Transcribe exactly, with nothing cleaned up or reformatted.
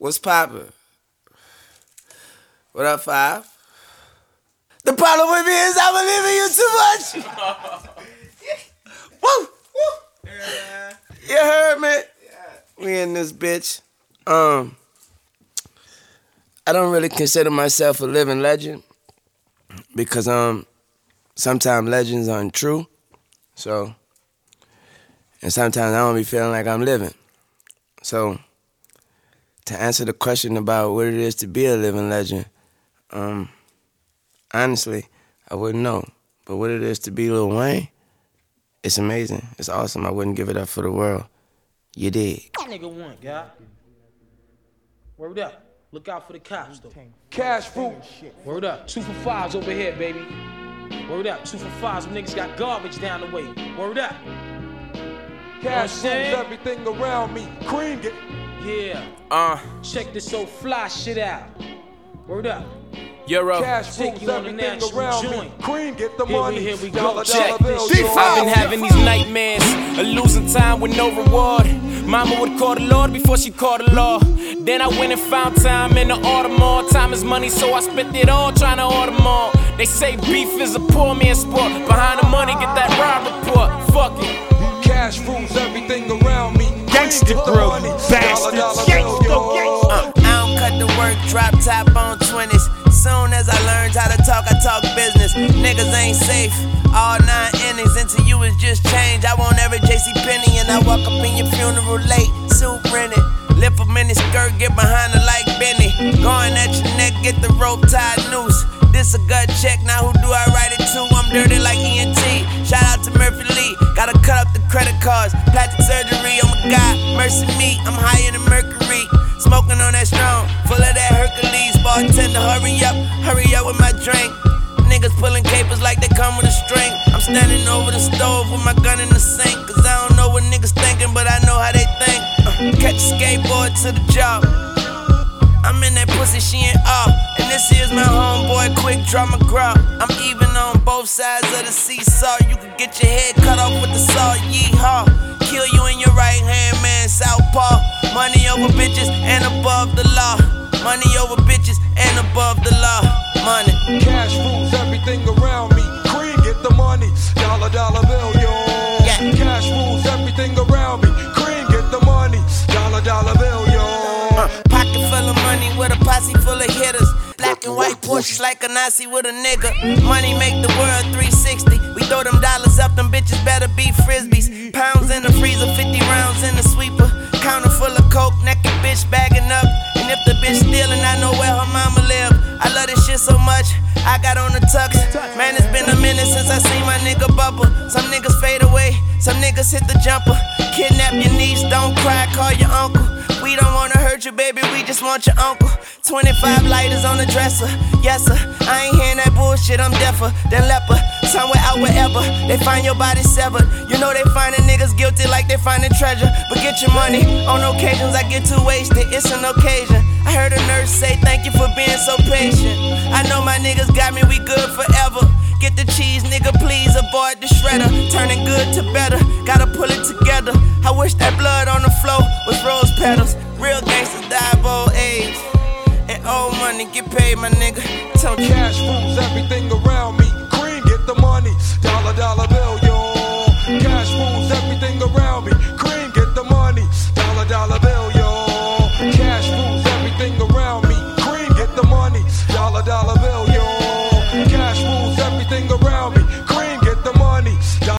What's poppin'? What up, Five? The problem with me is I'm believing you too much. Woo! Woo! Yeah. You heard me? Yeah. We in this bitch. Um, I don't really consider myself a living legend because um, sometimes legends aren't true. So, and sometimes I don't be feeling like I'm living. So, to answer the question about what it is to be a living legend, um, honestly, I wouldn't know. But what it is to be Lil Wayne, it's amazing. It's awesome. I wouldn't give it up for the world. You dig? Nigga one, guy. Word up. Look out for the cops, though. Cash fruit. Word up. Two for fives over here, baby. Word up. Two for fives. Some niggas got garbage down the way. Word up. Cash fruit everything around me. Cream it. Yeah. Uh. Check this so fly shit out. Word up. Euro. Cash Take fruit you on the everything natural around joint. me. Cream get the Here we- money. here we go. Dollar, Check dollar this bill, shit. yo. I've been having these nightmares of losing time with no reward. Mama would call the Lord before she called the law. Then I went and found time in the Audemars. Time is money, so I spent it all trying to order more. They say beef is a poor man's sport. Behind the money, get that ride report. Fuck it. Cash fruits everything around me. Gangsta grill, bastards. Gangsta, gangsta. Uh, I don't cut the work, drop top on twenties. Soon as I learned how to talk, I talk business. Niggas ain't safe. All nine innings into you is just change. I want every J C Penney and I walk up in your funeral late, suit rented. Lift a mini skirt, get behind her like Benny. Going at your neck, get the rope tied noose. This a gut check, now who do I write it to? I'm dirty like E N T. Shout out to Murphy Lee. Gotta cut up the credit cards. Plastic surgery, oh my God, mercy me. I'm higher than mercury. Smoking on that strong, full of that Hercules. Bartender, hurry up, hurry up with my drink. Niggas pulling capers like they come with a string. I'm standing over the stove with my gun in the sink. Cause I don't know what niggas thinking, but I know how they think. Uh, catch a skateboard to the job. I'm in that pussy, she ain't off. And this here's my homeboy, quick draw McGraw. I'm even on both sides of the seesaw. You can get your head cut off with the saw, yeehaw. Kill you in your right hand, man, southpaw. Money over bitches and above the law. Money over bitches and above the law. Money. Cash fruits everything around me. Cream get the money. Dollar, dollar bill, yo. Yeah. Cash fruits everything around me. Cream get the money. Dollar, dollar bill, yo. Uh, pocket full of money with a posse full of hitters. Black and white Porsches like a Nazi with a nigga. Money make the world three sixty. We throw them dollars up, them bitches better be frisbees. Pounds in the freezer, fifty rounds in the sweeper. Counter full of coke, naked bitch bagging up. And if the bitch stealing, I know where her mama live. I love this shit so much, I got on the tux. Man, it's been a minute since I seen my nigga bubble. Some niggas fade away, some niggas hit the jumper. Kidnap your niece, don't cry, call your uncle. We don't wanna hurt you, baby, we just want your uncle. twenty-five lighters on the dresser, yes sir. I ain't hearing that bullshit, I'm deafer than leper. Somewhere out wherever, they find your body severed. You know they finding niggas guilty like they finding treasure. But get your money, on occasions I get too wasted, it's an occasion. I heard a nurse say thank you for being so patient. I know my niggas got me, we good forever. Get the cheese, nigga, please avoid the shredder. Turning good to better, gotta pull it together. I wish that blood on the floor was rose petals. Real gangsters die of old age. And old money get paid, my nigga. Tell Cash fruits everything around me. Cream get the money. Dollar, dollar bill.